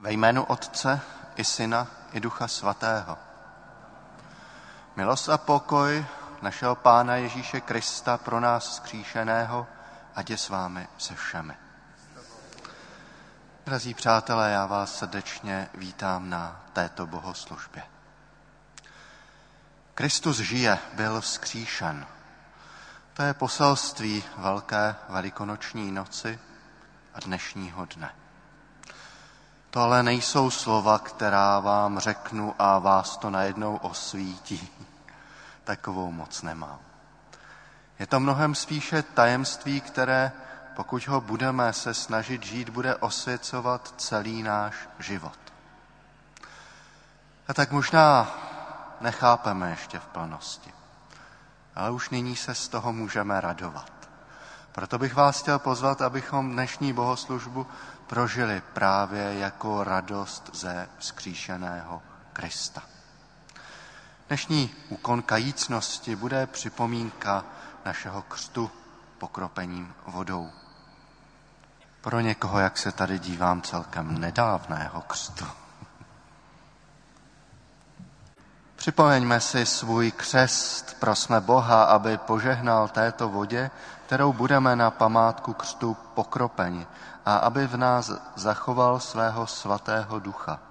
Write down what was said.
Ve jménu Otce i Syna i Ducha Svatého. Milost a pokoj našeho Pána Ježíše Krista pro nás vzkříšeného, ať je s vámi se všemi. Drazí přátelé, já vás srdečně vítám na této bohoslužbě. Kristus žije, byl vzkříšen. To je poselství Velké velikonoční noci a dnešního dne. To ale nejsou slova, která vám řeknu a vás to najednou osvítí. Takovou moc nemám. Je to mnohem spíše tajemství, které, pokud ho budeme se snažit žít, bude osvěcovat celý náš život. A tak možná nechápeme ještě v plnosti, ale už nyní se z toho můžeme radovat. Proto bych vás chtěl pozvat, abychom dnešní bohoslužbu prožili právě jako radost ze vzkříšeného Krista. Dnešní úkon kajícnosti bude připomínka našeho křtu pokropením vodou. Pro někoho, jak se tady dívám, celkem nedávného křtu. Připomeňme si svůj křest, prosme Boha, aby požehnal této vodě, kterou budeme na památku křtu pokropeni, a aby v nás zachoval svého svatého ducha.